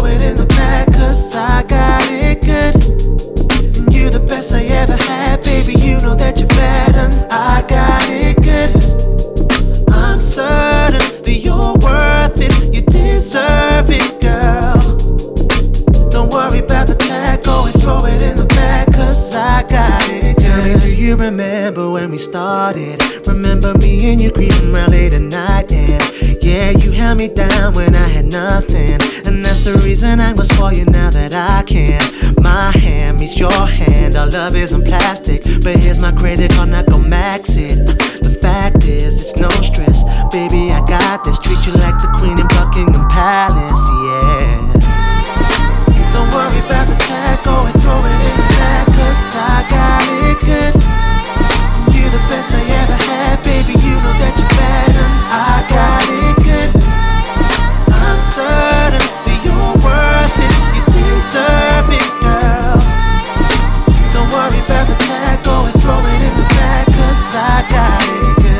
it in the back, cause I got it good. You the best I ever had, baby, you know that you're better. I got it good. I'm certain that you're worth it, you deserve it, girl. Don't worry about the tag, go and throw it in the back, cause I got it good. Tell me, do you remember when we started? Remember me and you creeping around late at night, and yeah, you held me down when I had nothing. And that's the reason I was for you now that I can. My hand meets your hand, our love isn't plastic, but here's my credit card, not gon' max it. The fact is, it's no stress, baby, I got this. Treat you like the queen in Buckingham Palace, yeah. Don't worry about the tag, go and throw it in the back, cause I got it good. You the best I ever had, baby, you know that you're better. I got it good. I'm certain that you're worth it, you deserve it, girl. Don't worry about the tag, go and throw it in the back, cause I got it good.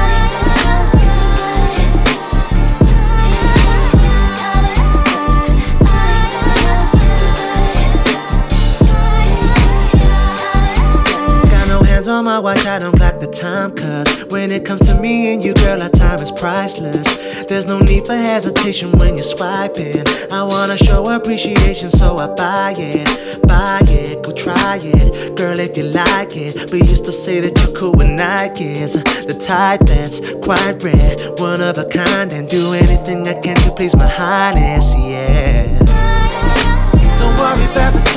On my watch, I don't clock the time, cause when it comes to me and you, girl, our time is priceless. There's no need for hesitation when you're swiping. I wanna show appreciation, so I buy it, go try it, girl, if you like it. But you still say that you're cool with Nikes, the type that's quite rare, one of a kind, and do anything I can to please my highness, yeah. Don't worry about the